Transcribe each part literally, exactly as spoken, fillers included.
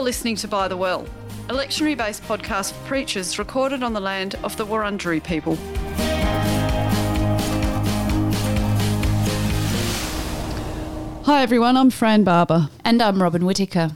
listening to By the Well, a lectionary-based podcast for preachers recorded on the land of the Wurundjeri people. Hi everyone, I'm Fran Barber. And I'm Robin Whittaker.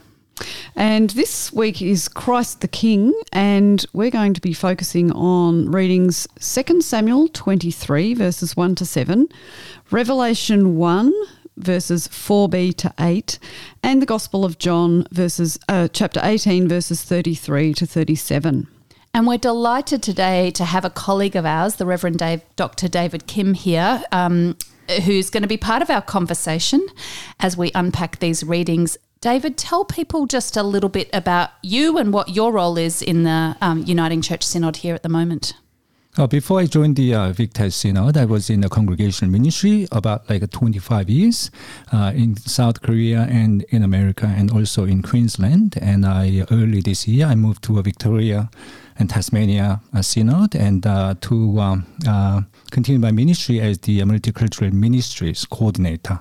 And this week is Christ the King, and we're going to be focusing on readings Second Samuel twenty-three, verses one to seven, Revelation one, verses four b to eight, and the Gospel of John, verses uh, chapter eighteen, verses thirty-three to thirty-seven. And we're delighted today to have a colleague of ours, the Reverend Dave, Doctor David Kim here, um, who's going to be part of our conversation as we unpack these readings. David, tell people just a little bit about you and what your role is in the um, Uniting Church Synod here at the moment. Uh, before I joined the uh, Victor Synod, I was in the congregational ministry about like twenty-five years uh, in South Korea and in America and also in Queensland. And I early this year, I moved to Victoria and Tasmania uh, Synod and uh, to um, uh, continue my ministry as the Multicultural Ministries Coordinator.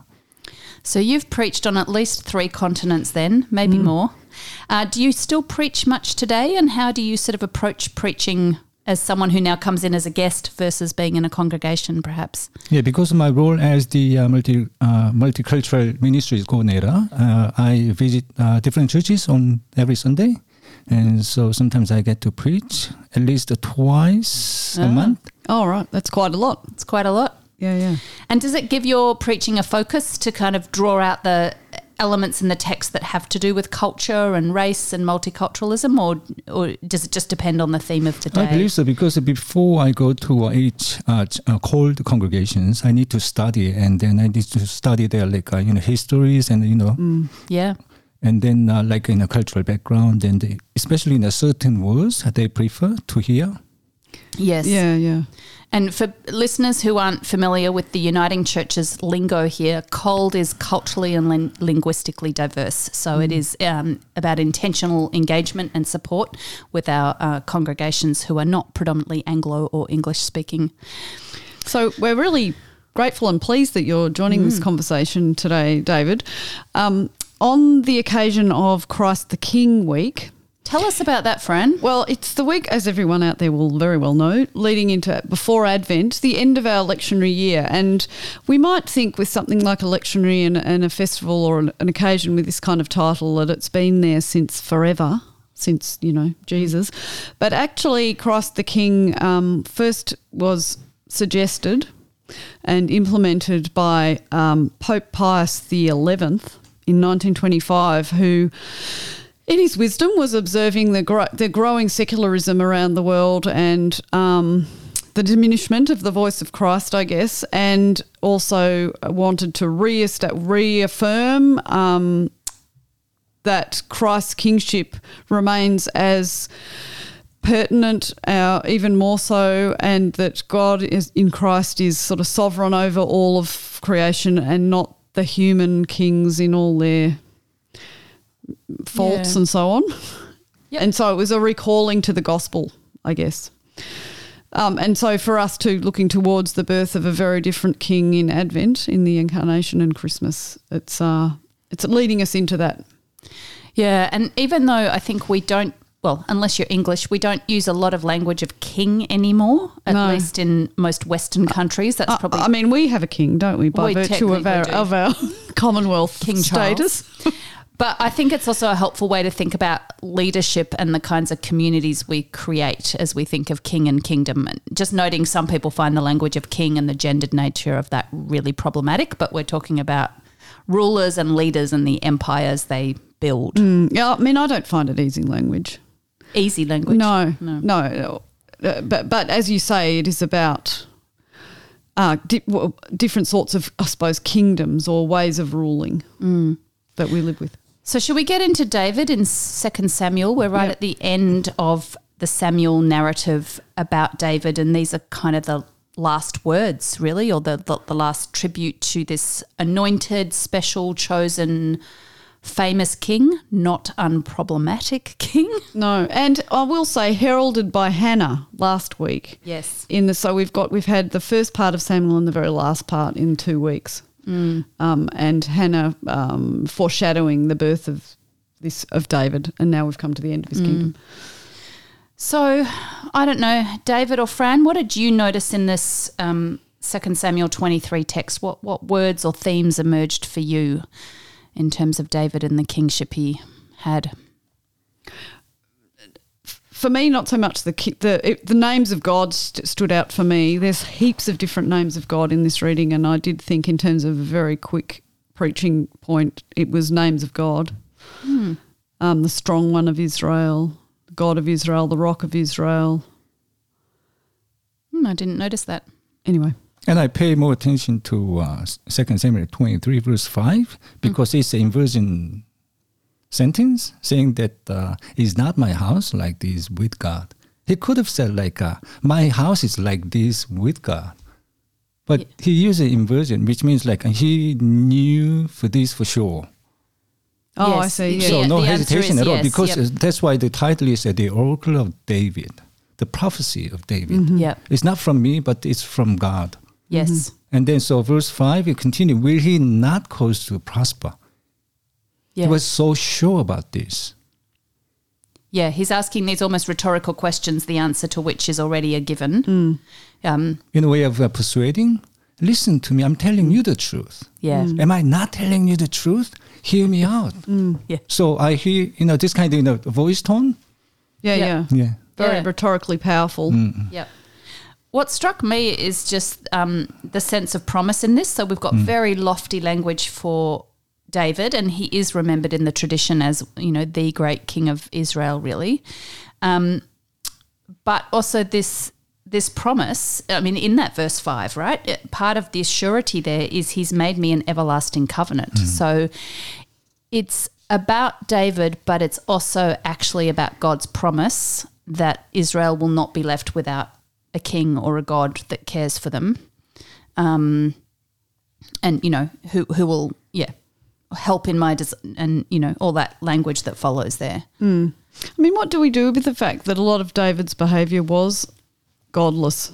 So you've preached on at least three continents then, maybe mm. more. Uh, do you still preach much today, and how do you sort of approach preaching as someone who now comes in as a guest versus being in a congregation perhaps? Yeah, because of my role as the uh, multi uh, multicultural ministries coordinator, uh, I visit uh, different churches on every Sunday. And so sometimes I get to preach at least twice oh. a month. Oh, right. That's quite a lot. It's quite a lot. Yeah, yeah. And does it give your preaching a focus to kind of draw out the elements in the text that have to do with culture and race and multiculturalism, or or does it just depend on the theme of the day? I believe so, because before I go to uh, each uh, uh, called congregations, I need to study, and then I need to study their like uh, you know histories and you know mm. yeah. And then uh, like in a cultural background, and they, especially in a certain words they prefer to hear. Yes. Yeah, yeah. And for listeners who aren't familiar with the Uniting Church's lingo here, COLD is culturally and lin- linguistically diverse. So mm. it is um, about intentional engagement and support with our uh, congregations who are not predominantly Anglo or English speaking. So we're really grateful and pleased that you're joining mm. this conversation today, David. Um, on the occasion of Christ the King week. Tell us about that, Fran. Well, it's the week, as everyone out there will very well know, leading into before Advent, the end of our lectionary year. And we might think with something like a lectionary and, and a festival or an, an occasion with this kind of title that it's been there since forever, since, you know, Jesus. But actually Christ the King um, first was suggested and implemented by um, Pope Pius the eleventh in nineteen twenty-five, who in his wisdom was observing the gro- the growing secularism around the world and um, the diminishment of the voice of Christ, I guess, and also wanted to re- reaffirm um, that Christ's kingship remains as pertinent, uh, even more so, and that God is in Christ is sort of sovereign over all of creation and not the human kings in all their faults yeah. and so on. Yep. And so it was a recalling to the gospel, I guess. Um, and so for us too, looking towards the birth of a very different king in Advent, in the Incarnation and Christmas, it's uh, it's leading us into that. Yeah, and even though I think we don't, well, unless you're English, we don't use a lot of language of king anymore, at no. least in most Western countries. That's probably. I mean, we have a king, don't we, by we virtue of our, of our Commonwealth King status. But I think it's also a helpful way to think about leadership and the kinds of communities we create as we think of king and kingdom. And just noting some people find the language of king and the gendered nature of that really problematic, but we're talking about rulers and leaders and the empires they build. Mm, yeah, I mean, I don't find it easy language. Easy language? No, no. no. Uh, but, but as you say, it is about uh, di- well, different sorts of, I suppose, kingdoms or ways of ruling mm. that we live with. So should we get into David in Second Samuel? We're right yep. at the end of the Samuel narrative about David, and these are kind of the last words, really, or the, the, the last tribute to this anointed, special, chosen, famous king, not unproblematic king. No, and I will say heralded by Hannah last week. Yes. In the so we've got we've had the first part of Samuel and the very last part in two weeks. Mm. Um, and Hannah um, foreshadowing the birth of this of David, and now we've come to the end of his Mm. kingdom. So, I don't know, David or Fran, what did you notice in this um, Second Samuel twenty-three text? What what words or themes emerged for you in terms of David and the kingship he had? For me, not so much the ki- the it, the names of God st- stood out for me. There's heaps of different names of God in this reading, and I did think, in terms of a very quick preaching point, it was names of God. Hmm. Um, the strong one of Israel, the God of Israel, the rock of Israel. Hmm, I didn't notice that. Anyway, And I pay more attention to uh, Second Samuel twenty-three, verse five, because it's an inversion sentence saying that uh, it's not my house like this with God. He could have said like, uh, my house is like this with God. But Yeah. he used an inversion, which means like he knew for this for sure. oh, I Yes. see. Yeah. So The- no the answer hesitation is at all, yes, because yep. uh, that's why the title is uh, the Oracle of David, the prophecy of David. Yeah. It's not from me, but it's from God. Yes. And then so verse five, you continue, will he not cause to prosper? Yeah. He was so sure about this. Yeah, he's asking these almost rhetorical questions, the answer to which is already a given. Mm. Um, In a way of uh, persuading, listen to me, I'm telling you the truth. yeah. Am I not telling you the truth? Hear me out. Yeah. So I hear, you know, this kind of you know, voice tone. Yeah, Yeah. yeah. Yeah. Very Yeah. rhetorically powerful. Yep. What struck me is just um, the sense of promise in this. So we've got very lofty language for David, and he is remembered in the tradition as, you know, the great king of Israel, really. Um, but also this this promise, I mean, in that verse five, right? it- Part of the surety there is he's made me an everlasting covenant. So it's about David, but it's also actually about God's promise that Israel will not be left without a king or a God that cares for them. Um, and, you know, who, who will, yeah, help in my, des- and, you know, all that language that follows there. I mean, what do we do with the fact that a lot of David's behaviour was godless?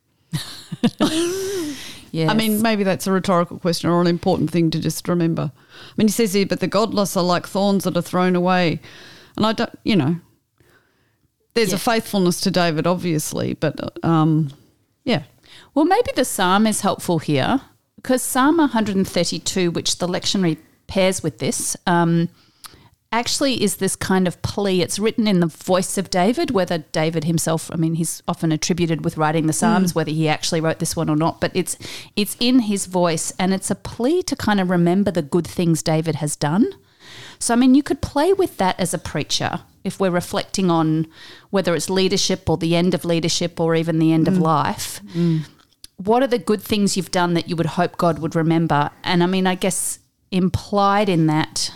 Yes. I mean, maybe that's a rhetorical question or an important thing to just remember. I mean, he says here, but the godless are like thorns that are thrown away. And I don't, you know, there's Yeah. a faithfulness to David, obviously, but um, yeah. Well, maybe the psalm is helpful here because Psalm one thirty-two, which the lectionary pairs with this, um, actually is this kind of plea. It's written in the voice of David, whether David himself, I mean, he's often attributed with writing the Psalms, whether he actually wrote this one or not, but it's it's in his voice, and it's a plea to kind of remember the good things David has done. So, I mean, you could play with that as a preacher if we're reflecting on whether it's leadership or the end of leadership or even the end of life. What are the good things you've done that you would hope God would remember? And I mean, I guess implied in that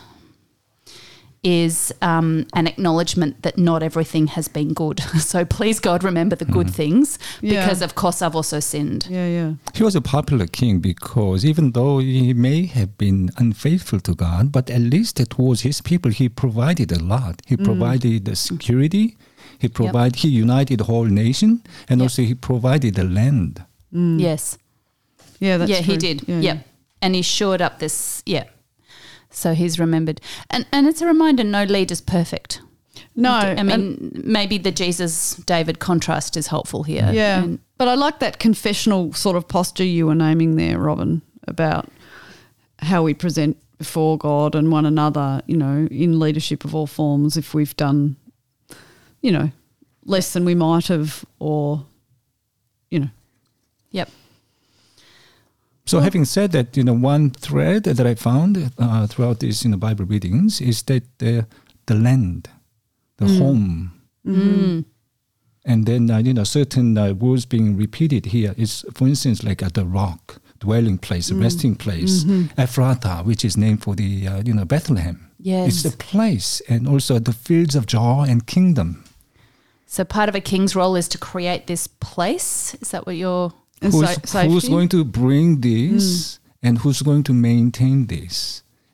is um, an acknowledgement that not everything has been good. So please, God, remember the good things Yeah. because, of course, I've also sinned. Yeah, yeah. He was a popular king because even though he may have been unfaithful to God, but at least towards his people, he provided a lot. He provided the security. He provided. He united the whole nation, and Yep. also he provided the land. Yes. Yeah, that's yeah, he true. did. Yeah, Yeah, And he shored up this, yeah. So he's remembered. And and it's a reminder, no leader's perfect. No, I mean, and- maybe the Jesus-David contrast is helpful here. yeah. And- But I like that confessional sort of posture you were naming there, Robin, about how we present before God and one another, you know, in leadership of all forms, if we've done, you know, less than we might have, or, you know. Yep. So having said that, you know, one thread that I found uh, throughout these you know, Bible readings is that the the land, the home, Mm. and then uh, you know certain uh, words being repeated here is, for instance, like at the rock, dwelling place, resting place, Ephrata, which is named for the uh, you know Bethlehem. Yes. It's the place, and also the fields of joy and kingdom. So part of a king's role is to create this place. Is that what you're... And Who's, sa- safety. who's going to bring this, and who's going to maintain this?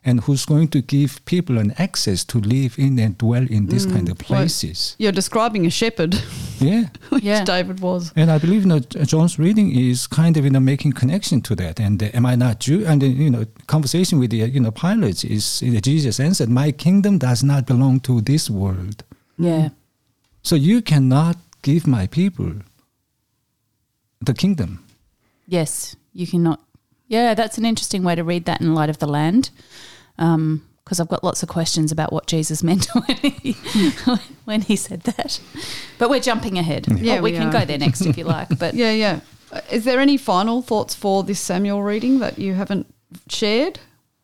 and who's going to give people an access to live in and dwell in these mm, kind of places. Well, you're describing a shepherd. Yeah. which yeah. David was. And I believe, you know, John's reading is kind of, you know, making connection to that. And uh, am I not Jew? And, uh, you know, conversation with the, you know, pilots is, you know, Jesus answered, my kingdom does not belong to this world. Yeah. So you cannot give my people the kingdom. Yes, you cannot. Yeah, that's an interesting way to read that in light of the land. Um, because I've got lots of questions about what Jesus meant when he, when he said that. But we're jumping ahead. Yeah, well, we, we can are. go there next if you like. But Yeah, yeah. Is there any final thoughts for this Samuel reading that you haven't shared?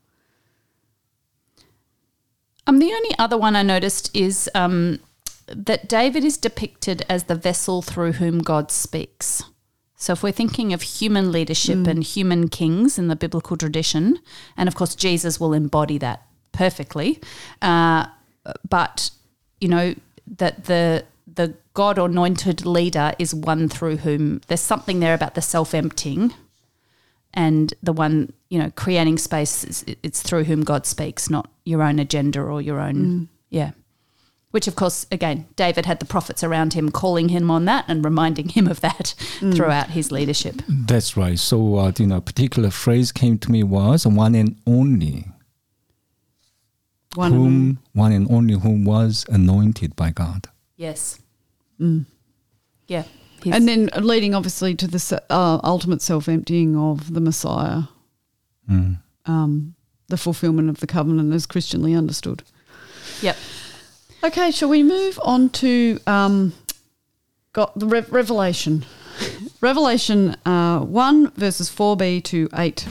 Um, the only other one I noticed is um, that David is depicted as the vessel through whom God speaks. So if we're thinking of human leadership mm. and human kings in the biblical tradition, and of course Jesus will embody that perfectly, uh, but, you know, that the the God-anointed leader is one through whom there's something there about the self-emptying and the one, you know, creating space, it's through whom God speaks, not your own agenda or your own, mm. yeah. Which, of course, again, David had the prophets around him calling him on that and reminding him of that mm. throughout his leadership. That's right. So, uh, you know, a particular phrase came to me was one and only. One whom, and one and only whom was anointed by God. Yes. Mm. Yeah. His. And then leading, obviously, to the uh, ultimate self-emptying of the Messiah, mm. um, the fulfillment of the covenant as Christianly understood. Yep. Okay, shall we move on to um, got the Re- Revelation? Revelation uh, one, verses four b to eight.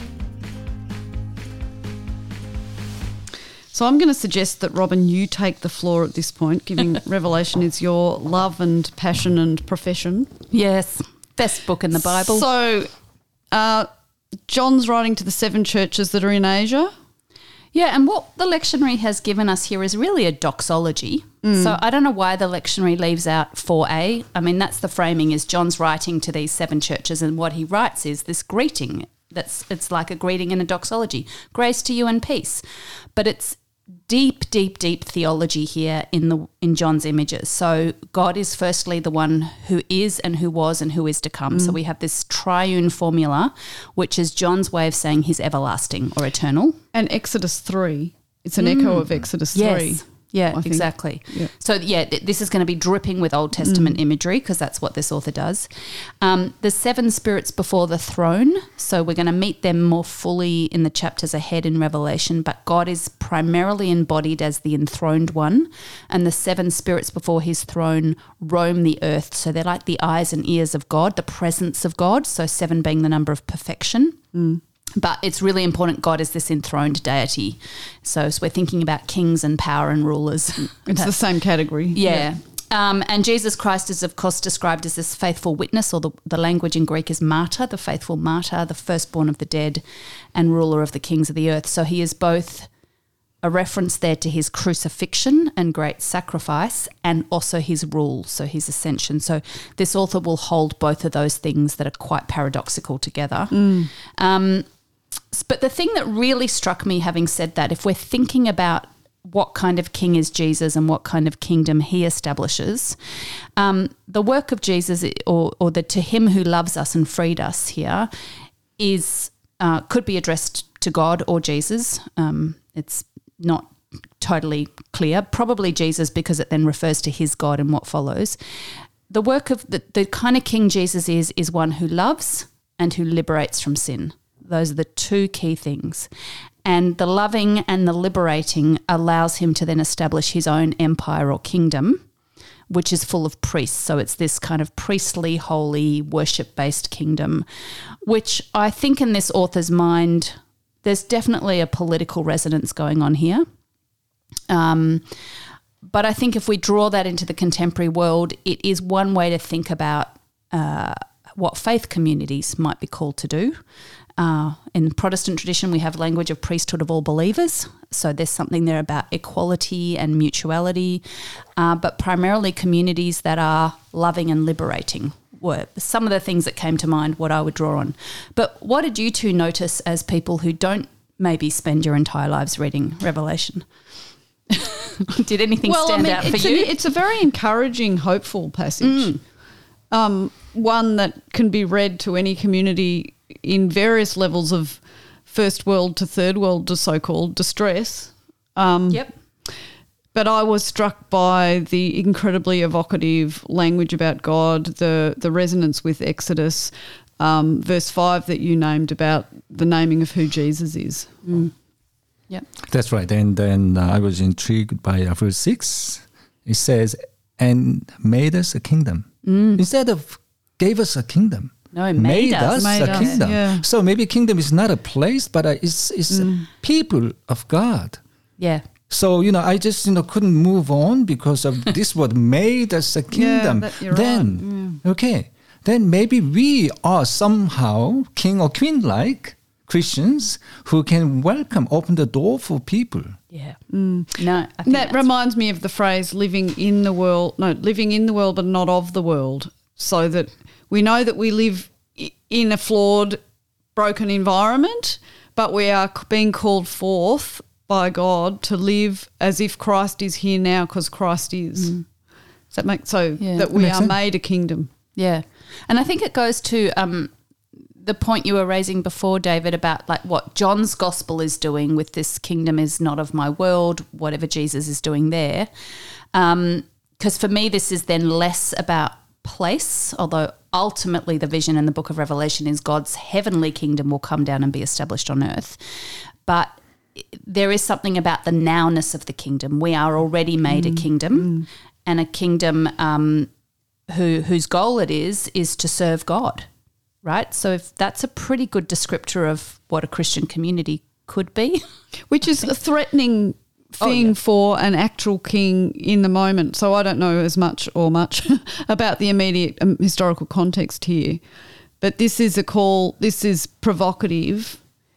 So I'm going to suggest that, Robin, you take the floor at this point, giving Revelation is your love and passion and profession. Yes, best book in the Bible. So uh, John's writing to the seven churches that are in Asia. Yeah, and what the lectionary has given us here is really a doxology. Mm. So I don't know why the lectionary leaves out four a. I mean, that's the framing, is John's writing to these seven churches, and what he writes is this greeting. That's it's like a greeting in a doxology. Grace to you and peace. But it's deep, deep, deep theology here in the in John's images. So God is firstly the one who is and who was and who is to come. Mm. So we have this triune formula, which is John's way of saying he's everlasting or eternal. And Exodus three, it's an mm. echo of Exodus yes. three. Yeah, exactly. Yeah. So, yeah, th- this is going to be dripping with Old Testament mm. imagery, because that's what this author does. Um, the seven spirits before the throne, so we're going to meet them more fully in the chapters ahead in Revelation, but God is primarily embodied as the enthroned one, and the seven spirits before his throne roam the earth. So they're like the eyes and ears of God, the presence of God, so seven being the number of perfection. Mm. But it's really important God is this enthroned deity. So, so we're thinking about kings and power and rulers. It's the same category. Yeah. yeah. Um, and Jesus Christ is, of course, described as this faithful witness, or the, the language in Greek is martyr, the faithful martyr, the firstborn of the dead and ruler of the kings of the earth. So he is both a reference there to his crucifixion and great sacrifice, and also his rule, so his ascension. So this author will hold both of those things that are quite paradoxical together. Mm. Um But the thing that really struck me, having said that, if we're thinking about what kind of king is Jesus and what kind of kingdom he establishes, um, the work of Jesus, or, or the to him who loves us and freed us here, is uh, could be addressed to God or Jesus. Um, it's not totally clear. Probably Jesus, because it then refers to his God and what follows. The work of the, the kind of king Jesus is, is one who loves and who liberates from sin. Those are the two key things. And the loving and the liberating allows him to then establish his own empire or kingdom, which is full of priests. So it's this kind of priestly, holy, worship-based kingdom, which I think in this author's mind, there's definitely a political resonance going on here. Um, but I think if we draw that into the contemporary world, it is one way to think about uh, what faith communities might be called to do. Uh, in the Protestant tradition, we have language of priesthood of all believers. So there's something there about equality and mutuality, uh, but primarily communities that are loving and liberating were some of the things that came to mind, what I would draw on. But what did you two notice as people who don't maybe spend your entire lives reading Revelation. Did anything well, stand I mean, out for it's you? An, it's a very encouraging, hopeful passage. Mm. Um, one that can be read to any community in various levels of first world to third world to so-called distress. Um, yep. But I was struck by the incredibly evocative language about God, the the resonance with Exodus, um, verse five that you named about the naming of who Jesus is. Mm. Yep. That's right. And then uh, I was intrigued by uh, verse six. It says, and made us a kingdom. Mm. Instead of gave us a kingdom. No, made, made us. us made a us, kingdom. Yeah. So maybe kingdom is not a place, but uh, it's, it's Mm. people of God. Yeah. So, you know, I just, you know, couldn't move on because of this what made us a kingdom. Yeah, that, you're then, right. okay, then maybe we are somehow king or queen-like Christians who can welcome, open the door for people. Yeah. Mm. No, I think that that's reminds me of the phrase living in the world, no, living in the world but not of the world, so that we know that we live i- in a flawed, broken environment, but we are c- being called forth by God to live as if Christ is here now because Christ is. Mm. Does that make so Yeah. that we Makes are sense. made a kingdom? Yeah. And I think it goes to um, the point you were raising before, David, about like what John's gospel is doing with this kingdom is not of my world, whatever Jesus is doing there. Because for me, this is then less about place, although ultimately the vision in the book of Revelation is God's heavenly kingdom will come down and be established on earth. But there is something about the nowness of the kingdom. We are already made mm. a kingdom mm. and a kingdom um, who whose goal it is is to serve God, right? So if that's a pretty good descriptor of what a Christian community could be. Which is a threatening thing Oh, yeah. for an actual king in the moment. So I don't know as much or much about the immediate um, historical context here. But this is a call, this is provocative.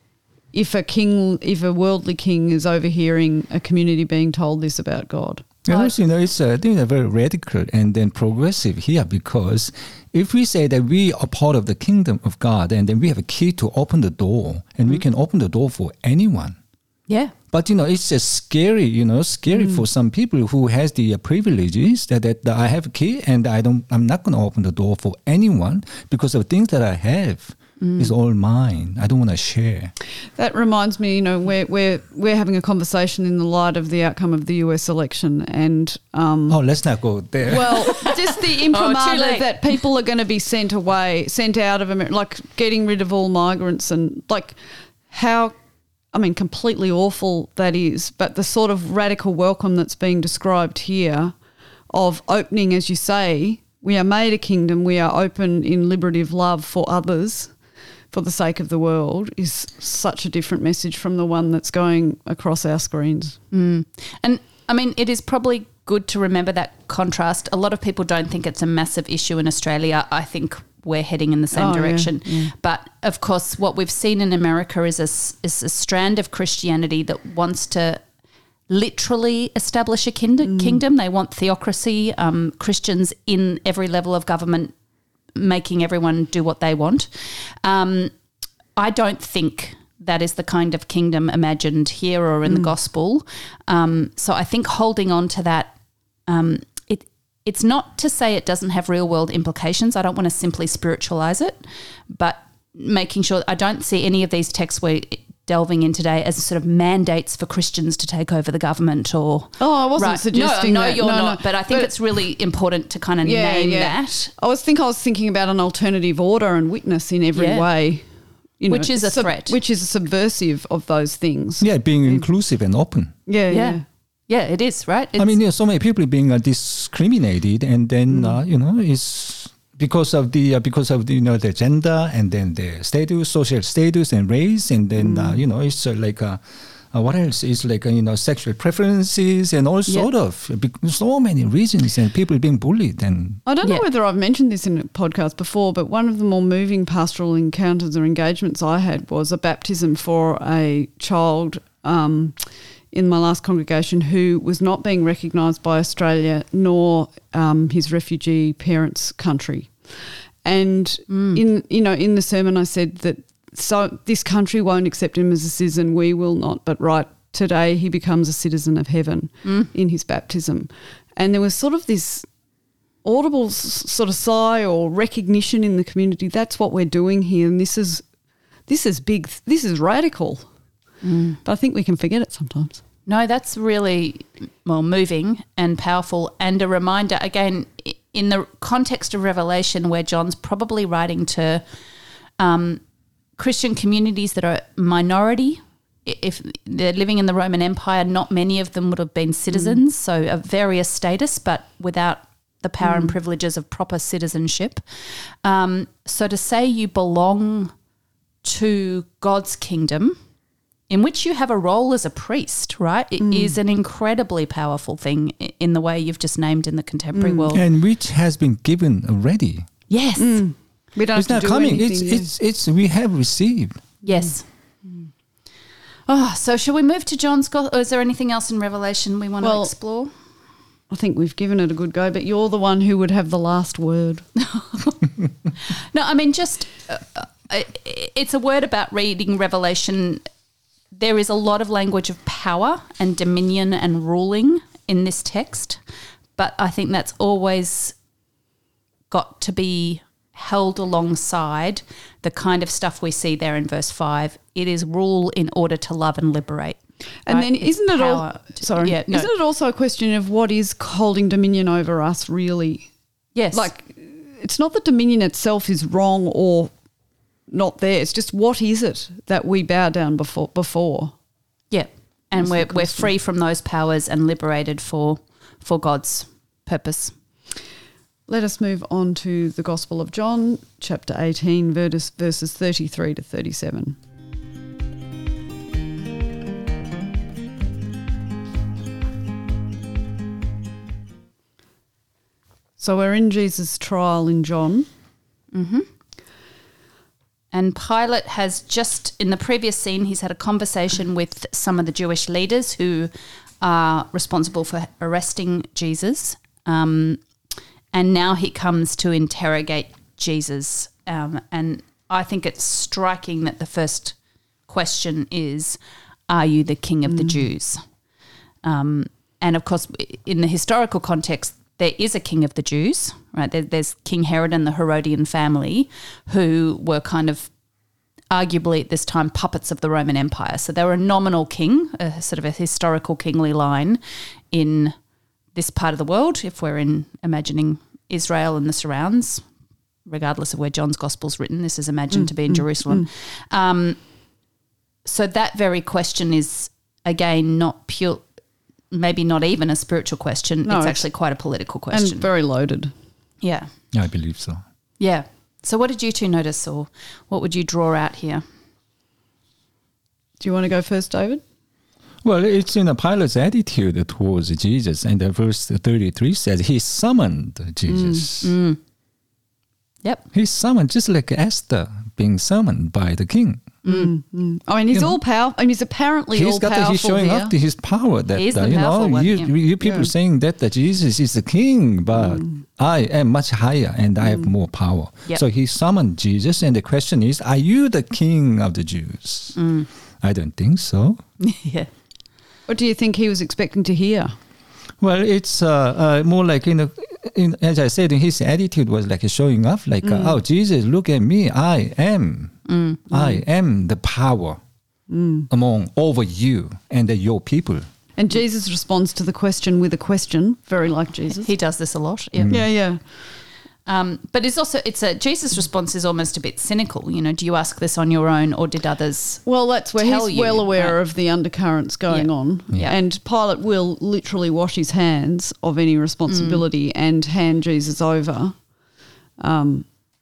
If a king, if a worldly king is overhearing a community being told this about God. And also, you know, it's uh, I think they're very radical and then progressive here, because if we say that we are part of the kingdom of God and then we have a key to open the door and mm. we can open the door for anyone. Yeah. But, you know, it's just scary, you know, scary mm. for some people who has the uh, privileges that, that, that I have a key and I don't, I'm not going to open the door for anyone because of things that I have. Mm. Is all mine. I don't want to share. That reminds me, you know, we're we're we're having a conversation in the light of the outcome of the U S election, and um, oh, let's not go there. Well, just the imprimatur oh, that people are going to be sent away, sent out of America, like getting rid of all migrants, and like how, I mean, completely awful that is. But the sort of radical welcome that's being described here, of opening, as you say, we are made a kingdom. We are open in liberative love for others. For the sake of the world, is such a different message from the one that's going across our screens. Mm. And, I mean, it is probably good to remember that contrast. A lot of people don't think it's a massive issue in Australia. I think we're heading in the same oh, direction. Yeah, yeah. But, of course, what we've seen in America is a, is a strand of Christianity that wants to literally establish a kingdom. Mm. kingdom. They want theocracy, um, Christians in every level of government making everyone do what they want. Um, I don't think that is the kind of kingdom imagined here or in mm. the gospel. Um, so I think holding on to that, um, it it's not to say it doesn't have real world implications. I don't want to simply spiritualize it, but making sure I don't see any of these texts we're delving in today as sort of mandates for Christians to take over the government or... Oh, I wasn't right. suggesting no, no, that. you're no, not, no. but I think but, it's really important to kind of yeah, name yeah. that. I was think I was thinking about an alternative order and witness in every Yeah. way. You know, which is a sub, threat. Which is a subversive of those things. yeah, being yeah. inclusive and open. Yeah, yeah. Yeah, yeah it is, right? It's, I mean, you know, so many people being uh, discriminated and then, mm. uh, you know, it's... Because of the uh, because of the, you know, the gender and then the status, social status and race, and then mm. uh, you know, it's uh, like uh, uh, what else is like uh, you know, sexual preferences and all yeah. sort of so many reasons, and people being bullied. And I don't yeah. know whether I've mentioned this in a podcast before, but one of the more moving pastoral encounters or engagements I had was a baptism for a child um, in my last congregation who was not being recognised by Australia nor um, his refugee parents' country. And mm. in you know in the sermon I said that so this country won't accept him as a citizen, we will not. But right today he becomes a citizen of heaven mm. in his baptism. And there was sort of this audible s- sort of sigh or recognition in the community. That's what we're doing here, and this is this is big. This is radical. Mm. But I think we can forget it sometimes. No, that's really, well, moving and powerful, and a reminder, again, in the context of Revelation, where John's probably writing to um, Christian communities that are minority. If they're living in the Roman Empire, not many of them would have been citizens, mm. so of various status, but without the power mm. and privileges of proper citizenship. Um, so to say you belong to God's kingdom, in which you have a role as a priest, right, it mm. is an incredibly powerful thing in the way you've just named in the contemporary mm. world. And which has been given already. Yes. Mm. We don't it's have not to do coming. anything. It's, it's, it's, we have received. Yes. Mm. Oh, so shall we move to John's Gospel? Or is there anything else in Revelation we want well, to explore? I think we've given it a good go, but you're the one who would have the last word. No, I mean, just uh, it's a word about reading Revelation. There is a lot of language of power and dominion and ruling in this text, but I think that's always got to be held alongside the kind of stuff we see there in verse five. It is rule in order to love and liberate. And right? then It's isn't it all power to- sorry, yeah, no. isn't it also a question of what is holding dominion over us really? Yes. Like, it's not that dominion itself is wrong or not there. It's just what is it that we bow down before before? Yeah. And That's we're the we're question. free from those powers and liberated for for God's purpose. Let us move on to the Gospel of John, chapter eighteen, verses, verses thirty-three to thirty-seven. So we're in Jesus' trial in John. Mm-hmm. And Pilate has just, in the previous scene, he's had a conversation with some of the Jewish leaders who are responsible for arresting Jesus. Um, and now he comes to interrogate Jesus. Um, and I think it's striking that the first question is, are you the king of mm. the Jews? Um, and, of course, in the historical context, there is a king of the Jews, right? There, there's King Herod and the Herodian family who were kind of arguably at this time puppets of the Roman Empire. So they were a nominal king, a sort of a historical kingly line in this part of the world, if we're in imagining Israel and the surrounds, regardless of where John's Gospel's written. This is imagined mm, to be in mm, Jerusalem. Mm. Um, so that very question is, again, not pure... maybe not even a spiritual question. No, it's it's actually quite a political question. And very loaded. Yeah. I believe so. Yeah. So what did you two notice, or what would you draw out here? Do you want to go first, David? Well, it's in a Pilate's attitude towards Jesus. And the verse thirty-three says he summoned Jesus. Mm, mm. Yep. He summoned, just like Esther being summoned by the king. Mm, mm. I mean, he's You all know, powerful. I mean, he's apparently He's all got the, powerful he's showing here. off to his power that He's uh, the you know powerful one, you, yeah. you people Yeah. saying that, that Jesus is the king, but Mm. I am much higher and I have more power. Yep. So he summoned Jesus, and the question is, are you the king of the Jews? Mm. I don't think so. Yeah. What do you think he was expecting to hear? Well, it's uh, uh, more like, you know, in, as I said, his attitude was like showing off, like, uh, oh, Jesus, look at me. I am. Mm. I am the power Mm. among over you and the, your people. And Jesus responds to the question with a question, very like Jesus. He does this a lot. Yeah. yeah, yeah. Um, but it's also, it's a, Jesus' response is almost a bit cynical. You know, do you ask this on your own, or did others? Well, that's where Tell he's you, well aware right. of the undercurrents going Yeah. on. Yeah. And Pilate will literally wash his hands of any responsibility Mm. and hand Jesus over. Um,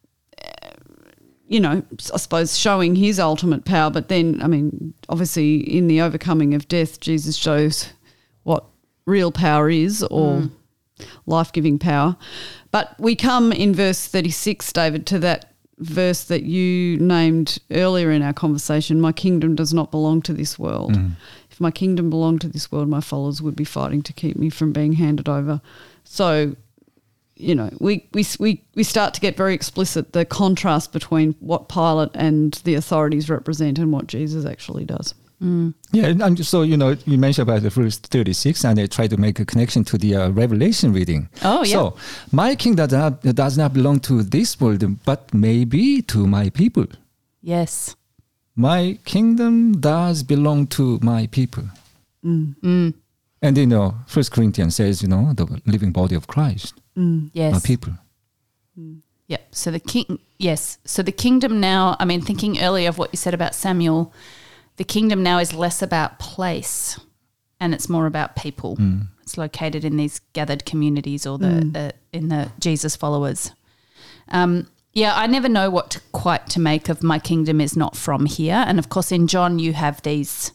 you know, I suppose showing his ultimate power. But then, I mean, obviously in the overcoming of death, Jesus shows what real power is, or Mm. life-giving power. But we come in verse thirty-six, David, to that verse that you named earlier in our conversation, my kingdom does not belong to this world. Mm. If my kingdom belonged to this world, my followers would be fighting to keep me from being handed over. So you know, we, we we we start to get very explicit the contrast between what Pilate and the authorities represent and what Jesus actually does. Mm. Yeah, and I'm just, so, you know, you mentioned about the verse thirty-six, and I try to make a connection to the uh, Revelation reading. Oh, yeah. So, my kingdom does not, does not belong to this world, but maybe to my people. Yes. My kingdom does belong to my people. Mm. Mm. And, you know, First Corinthians says, you know, the living body of Christ, Mm. Yes. our people. Mm. Yep. So the king, yes. So the kingdom now, I mean, thinking earlier of what you said about Samuel, the kingdom now is less about place and it's more about people. Mm. It's located in these gathered communities or the, Mm. the in the Jesus followers. Um, yeah, I never know what to, quite to make of my kingdom is not from here. And of course, in John, you have these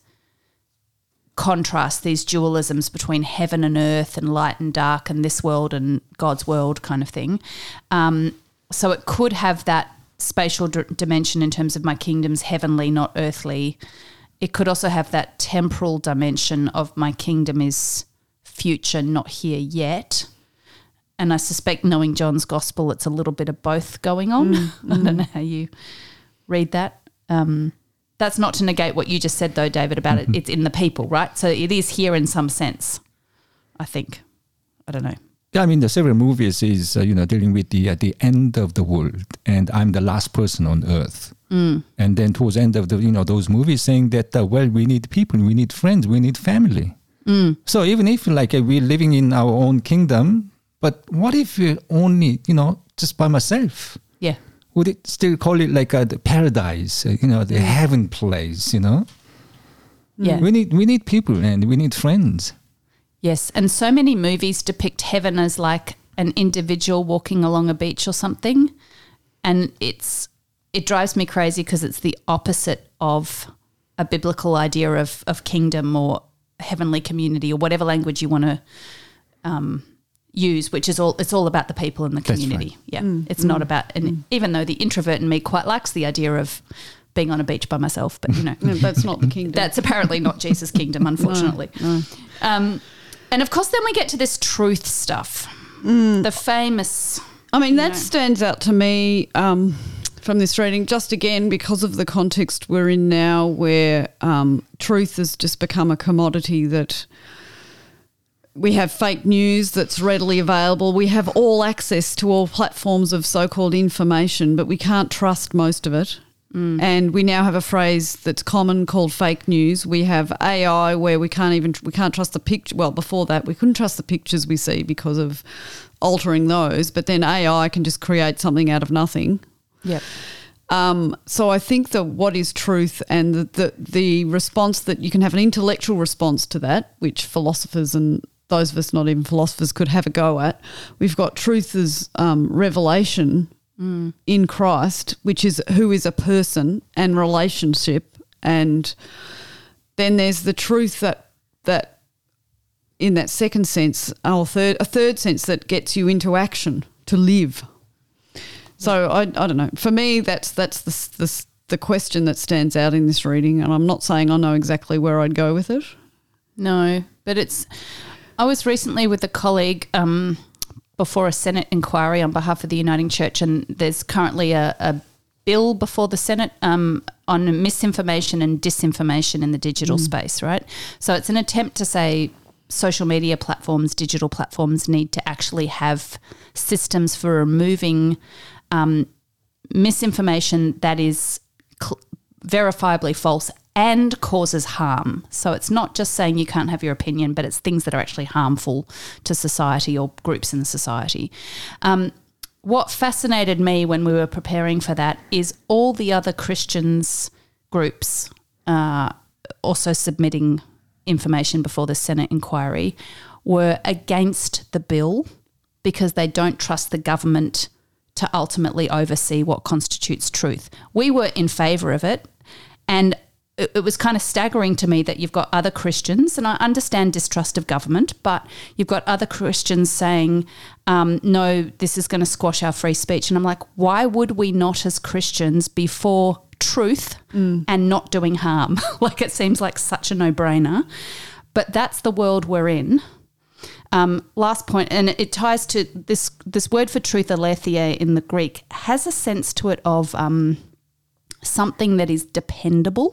contrasts, these dualisms between heaven and earth and light and dark and this world and God's world kind of thing. Um, so it could have that spatial d- dimension in terms of my kingdom's heavenly, not earthly. It could also have that temporal dimension of my kingdom is future, not here yet. And I suspect, knowing John's gospel, it's a little bit of both going on. Mm-hmm. I don't know how you read that. Um, that's not to negate what you just said, though, David, about mm-hmm. it. It's in the people, right? So it is here in some sense, I think. I don't know. Yeah, I mean, the several movies is, uh, you know, dealing with the uh, the end of the world, and I'm the last person on earth. Mm. And then towards the end of the, you know, those movies saying that, uh, well, we need people, we need friends, we need family. Mm. So even if like uh, we're living in our own kingdom, but what if we're only, you know, just by myself? Yeah. Would it still call it like a the paradise, uh, you know, the heaven place, you know? Yeah. We need we need people and we need friends. Yes, and so many movies depict heaven as like an individual walking along a beach or something, and it's it drives me crazy because it's the opposite of a biblical idea of of kingdom or heavenly community or whatever language you want to um, use, which is all it's all about the people in the community. Right. Yeah, Mm, it's mm, not about, and mm. even though the introvert in me quite likes the idea of being on a beach by myself, but you know, No, that's not the kingdom. that's apparently not Jesus' kingdom, unfortunately. No, no. Um, and of course, then we get to this truth stuff, Mm. the famous. I mean, you that know. stands out to me um, from this reading, just again because of the context we're in now, where um, truth has just become a commodity that we have fake news that's readily available. We have all access to all platforms of so-called information, but we can't trust most of it. Mm. And we now have a phrase that's common called fake news. We have A I where we can't even we can't trust the picture. Well, before that, we couldn't trust the pictures we see because of altering those. But then A I can just create something out of nothing. Yep. Um, so I think that what is truth and the, the the response that you can have an intellectual response to that, which philosophers and those of us not even philosophers could have a go at. We've got truth as um, revelation mm. in Christ, which is who is a person and relationship. And then there's the truth that that in that second sense, or third, a third sense that gets you into action to live. So I, I don't know. For me, that's that's the, the the question that stands out in this reading, and I'm not saying I know exactly where I'd go with it. No, but it's. I was recently with a colleague um, before a Senate inquiry on behalf of the Uniting Church, and there's currently a, a bill before the Senate um, on misinformation and disinformation in the digital mm. space, right? So it's an attempt to say social media platforms, digital platforms need to actually have systems for removing um, misinformation that is cl- verifiably false and causes harm. So it's not just saying you can't have your opinion, but it's things that are actually harmful to society or groups in society. Um, what fascinated me when we were preparing for that is all the other Christians groups uh, also submitting information before the Senate inquiry were against the bill because they don't trust the government to ultimately oversee what constitutes truth. We were in favour of it, and it, it was kind of staggering to me that you've got other Christians, and I understand distrust of government, but you've got other Christians saying, um, no, this is going to squash our free speech. And I'm like, why would we not as Christians be for truth mm. and not doing harm? Like, it seems like such a no-brainer. But that's the world we're in. Um, last point, and it ties to this this word for truth, aletheia in the Greek, has a sense to it of um, something that is dependable,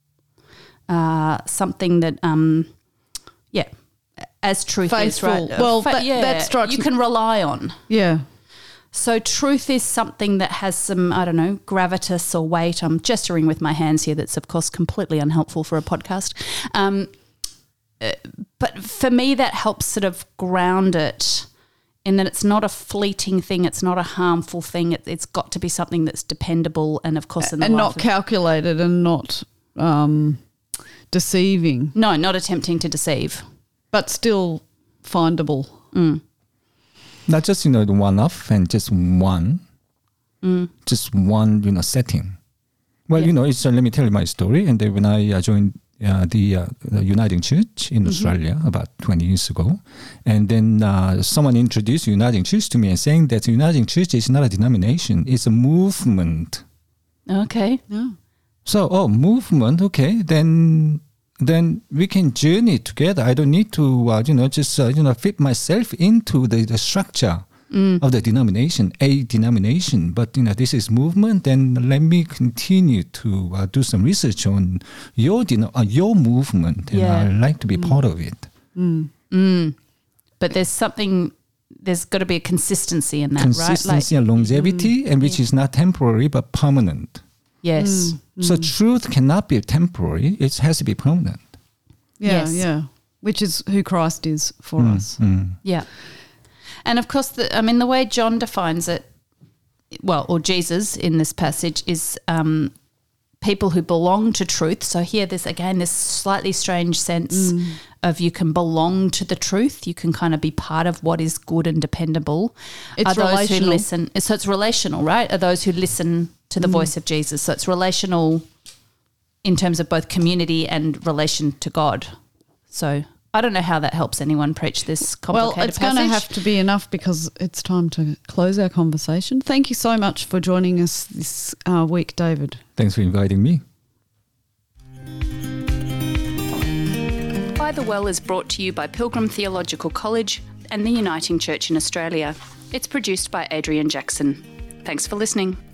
uh, something that, um, yeah, as truth Faithful. is, right? Well, Fa- that- yeah, that strikes you me- can rely on. Yeah. So truth is something that has some, I don't know, gravitas or weight. I'm gesturing with my hands here. That's, of course, completely unhelpful for a podcast. Um, uh, but for me, that helps sort of ground it in that it's not a fleeting thing. It's not a harmful thing. It, it's got to be something that's dependable and, of course, in the And life not of- calculated and not um, deceiving, No, not attempting to deceive. but still findable. Not just, you know, the one-off and just one, just one, you know, setting. Well, Yeah. you know, it's, uh, let me tell you my story. And then when I uh, joined uh, the, uh, the Uniting Church in Australia about twenty years ago, and then uh, someone introduced Uniting Church to me and saying that Uniting Church is not a denomination, it's a movement. Okay. Yeah. So, oh, movement, okay, then then we can journey together. I don't need to, uh, you know, just, uh, you know, fit myself into the, the structure of the denomination, a denomination. But, you know, this is movement, then let me continue to uh, do some research on your, deno- uh, your movement, and Yeah. I'd like to be part of it. But there's something, there's got to be a consistency in that, Consistency right? and longevity, and which is not temporary but permanent. Yes. So truth cannot be temporary, it has to be permanent. Yeah, Yes. yeah. Which is who Christ is for Mm, us. mm. Yeah. And of course, the, I mean, the way John defines it, well, or Jesus in this passage, is um, people who belong to truth. So here, there's again this slightly strange sense of you can belong to the truth. You can kind of be part of what is good and dependable. It's Are those who relational. listen. So it's relational, right? Are those who listen to the voice of Jesus. So it's relational in terms of both community and relation to God. So I don't know how that helps anyone preach this complicated Well, it's going passage. to have to be enough because it's time to close our conversation. Thank you so much for joining us this uh, week, David. Thanks for inviting me. By the Well is brought to you by Pilgrim Theological College and the Uniting Church in Australia. It's produced by Adrian Jackson. Thanks for listening.